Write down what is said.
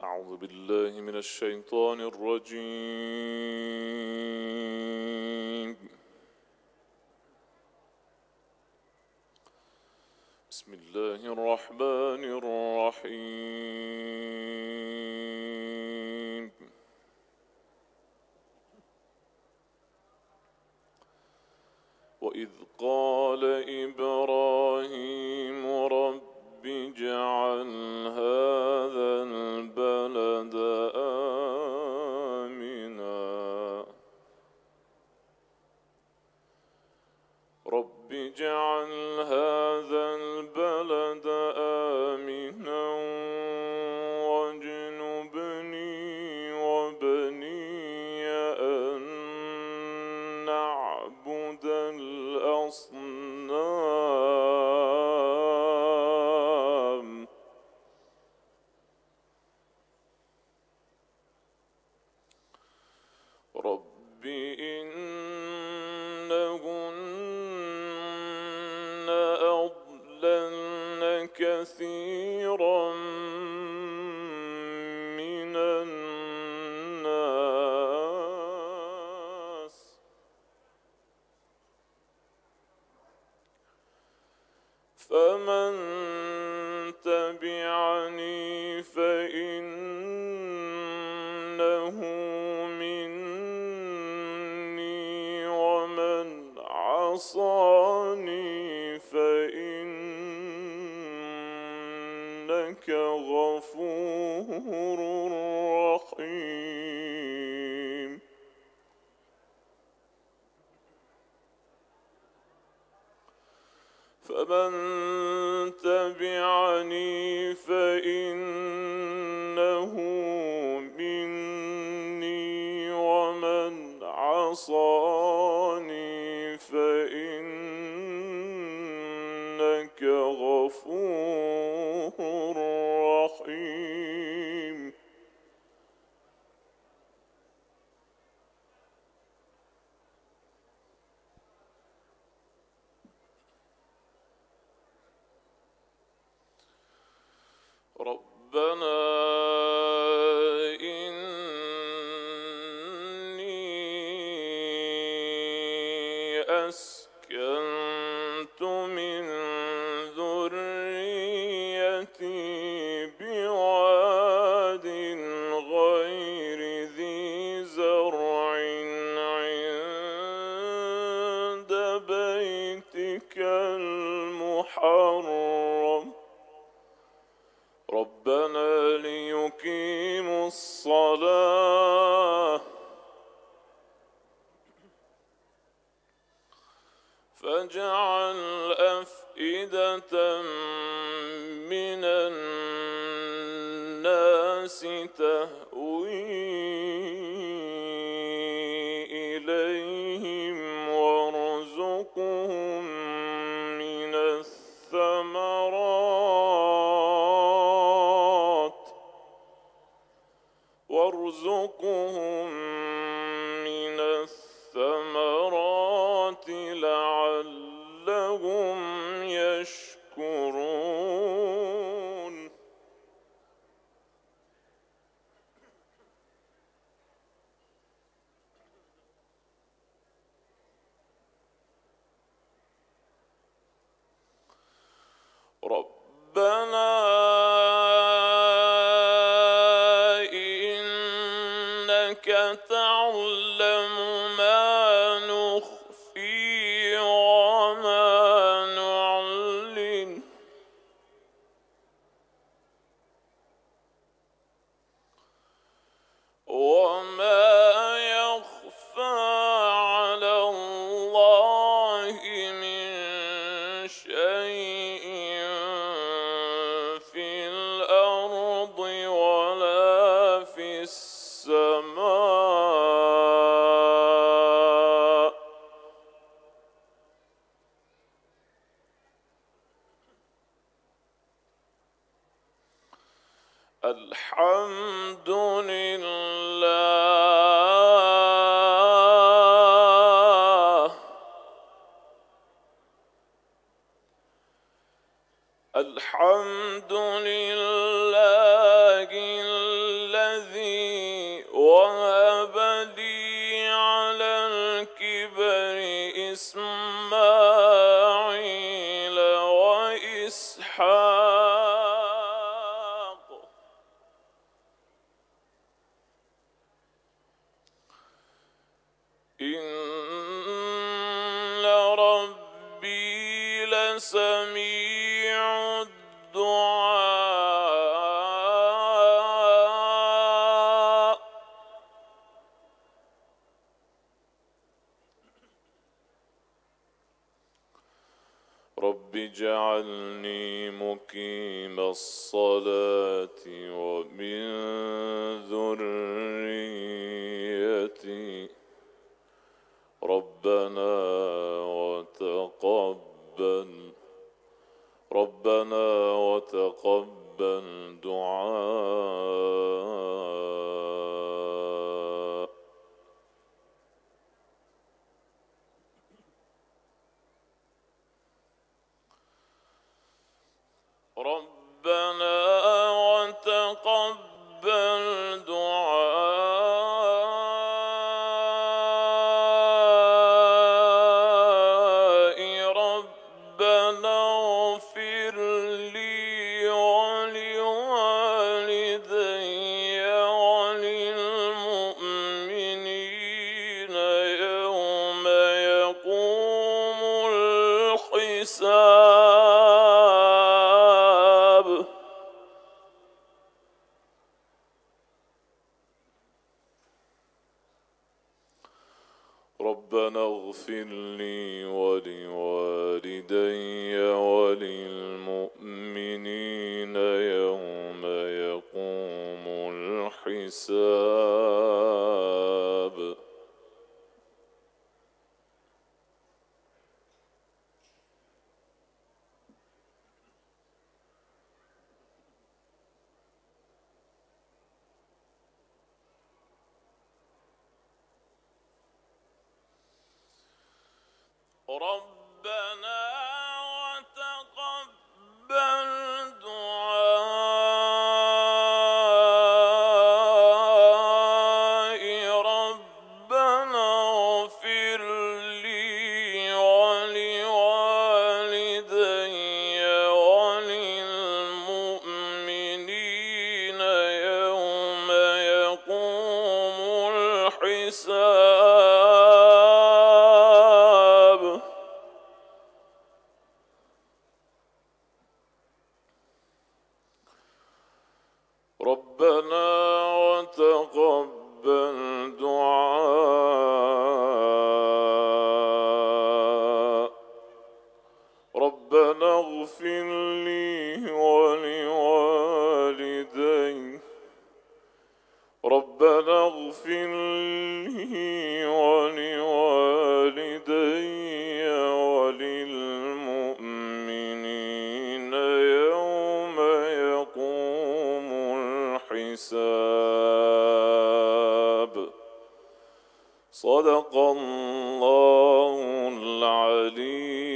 أعوذ بالله من الشيطان الرجيم. بسم الله الرحمن الرحيم. وإذ قال إبراهيم رب اجعل هذا البلد آمنا رب اجعل هذا البلد آمنا واجنبني وبني أن نعبد الأصنام رب إنهن أضللن كثيرا من الناس فمن تبعني فإنه مني ومن عصاني فإنك غفور رحيم فمن تبعني فإنه مني ومن عصاني فإنك غفور رحيم ربنا إني أسكنت من ذريتي بواد غير ذي زرع عند بيتك المحرم ربنا ليقيموا الصلاة فاجعل أفئدة من الناس تهوي إليهم وارزقهم من الثمرات لعلهم يشكرون ربنا إنك تعلم ما نخفي وما نعلن وما يخفى على الله من شيء في الأرض ولا في السماء الحمد لله الحمد لله إن ربي لسميع الدعاء رب اجعلني مقيم الصلاة ومن ذريتي ربنا وتقبل دعاء ربنا وتقبل دعائي ربنا اغفر لي ولوالدي وللمؤمنين يوم يقوم الحساب ربنا اغفر لي ولوالدي وللمؤمنين يوم يقوم الحساب ربنا وتقبل دعائي ربنا اغفر لي ولوالدي وللمؤمنين يوم يقوم الحساب ربنا وتقبل دعاء ربنا اغفر لي ولوالدي ربنا اغفر لي ولوالدي وللمؤمنين يوم يقوم الحساب صدق الله العلي